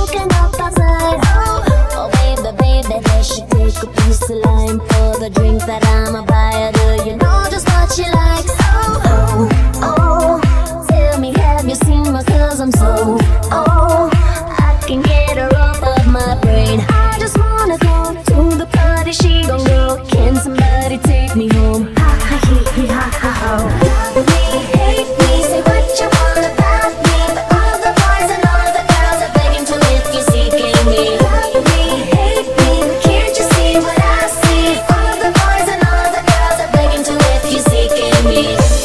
waking up outside. Oh baby, baby, they should take a piece of lime for the drink that I'ma buy her. Do you know just what she likes? Oh, oh, tell me, have you seen her? 'Cause I'm so, oh, I can get her off of my brain. I just wanna go to the party, she gon' go. Can somebody take me home? Ha ha hee hee ha ha ho. Love me, hate me, say what you want about me, but all the boys and all the girls are begging to if you're seeking me. Love me, hate me, can't you see what I see? All the boys and all the girls are begging to if you're seeking me.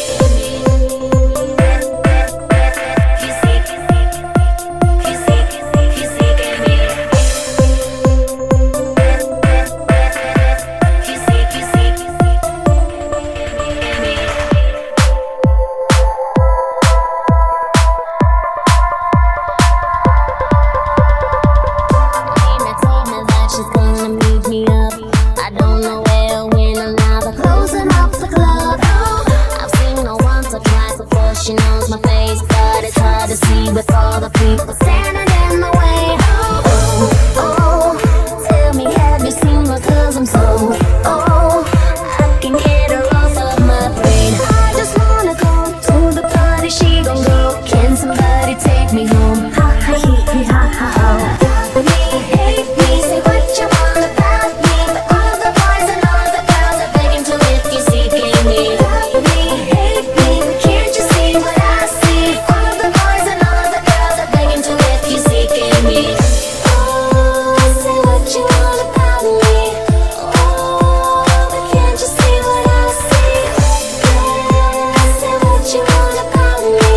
She's gonna meet me up. I don't know where, when, or now. They're closing up the club. I've seen her once or twice before she knows my face, but it's hard to see with all the people standing in the way. Oh, oh, tell me, have you seen her? 'Cause I'm so, oh, I can get her off of my brain. I just wanna go to the party, she gon' go. Can somebody take me home? Ha ha hee hee ha ha ho. Love me, hate me, say what you want about me, but all the boys and all the girls are begging to if you're seeking me. Love me, hate me, can't you see what I see? All the boys and all the girls are begging to if you're seeking me. Oh, say what you want about me. Oh, but can't you see what I see? Say what you want about me.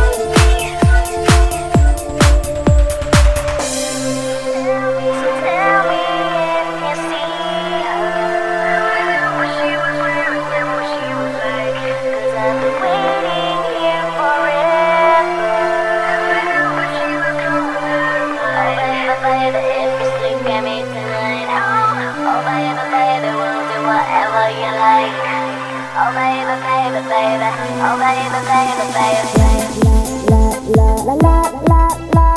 Tell me if you see her. What she was wearing and what she was like. 'Cause I've been waiting here forever. What she was doing. Oh baby, baby, if you sleep at me tonight. Oh baby, baby, we'll do whatever you like. Oh baby, baby, baby. Oh baby, baby, baby. La la la la la la.